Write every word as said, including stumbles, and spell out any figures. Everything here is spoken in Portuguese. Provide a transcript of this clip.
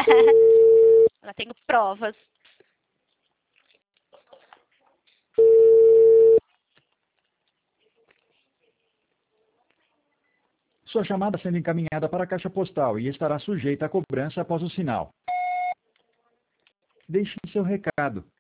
Já tenho provas. Sua chamada sendo encaminhada para a caixa postal e estará sujeita a cobrança após o sinal. Deixe seu recado.